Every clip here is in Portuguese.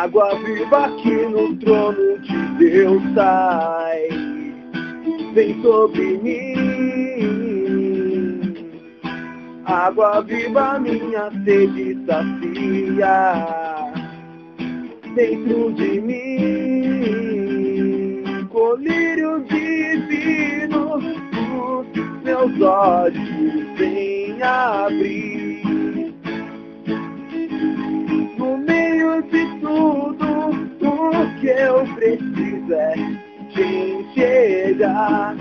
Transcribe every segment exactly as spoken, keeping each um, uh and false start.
Água viva que no trono de Deus sai, vem sobre mim. Água viva minha sede sacia dentro de mim. Colírio divino os meus olhos vem abrir. No meio de tudo o que eu preciso é te enxergar.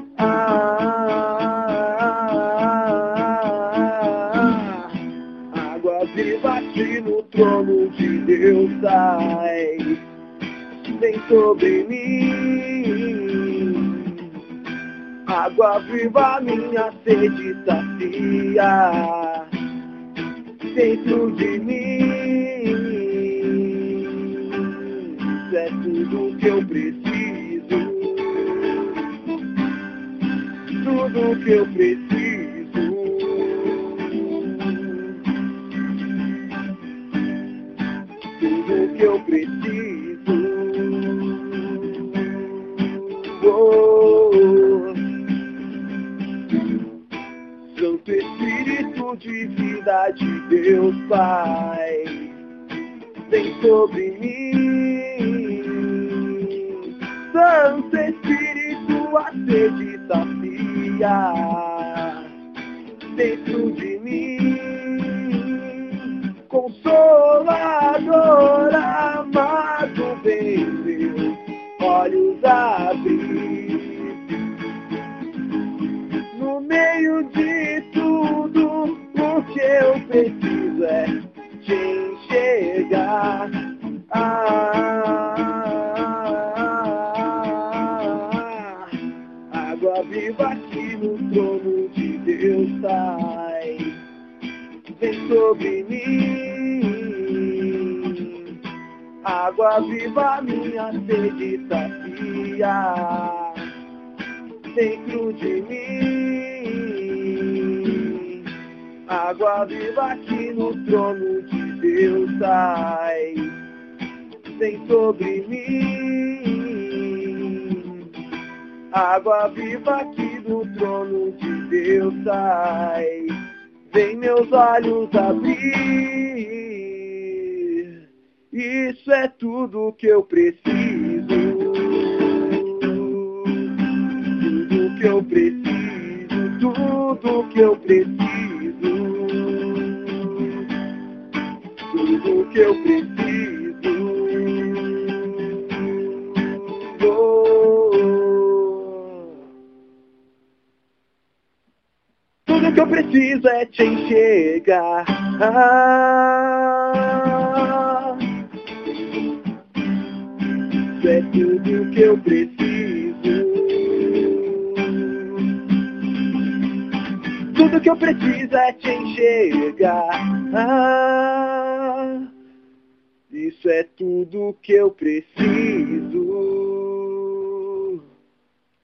Ah, água viva que no trono de Deus sai, vem sobre mim. Água viva minha sede sacia dentro de mim. Isso é tudo que eu preciso, tudo que eu preciso, tudo que eu preciso. Oh, Santo Espírito de vida de Deus Pai, vem sobre mim. Santo Espírito, a sede sacia dentro de mim. Consolador amado, vem meus olhos abrir. No meio de tudo o que eu preciso é te enxergar. Ah, água viva que no trono de Deus sai, vem sobre mim. Água viva minha sede sacia dentro de mim. Água viva que no trono de Deus sai, vem sobre mim. Água viva que no trono de Deus sai, vem meus olhos abrir. Isso é tudo que eu preciso, tudo que eu preciso, tudo que eu preciso, tudo que eu preciso. Oh, tudo que eu preciso é te enxergar. Ah, isso é tudo que eu preciso. Tudo que eu preciso é te enxergar. Ah, isso é tudo que eu preciso.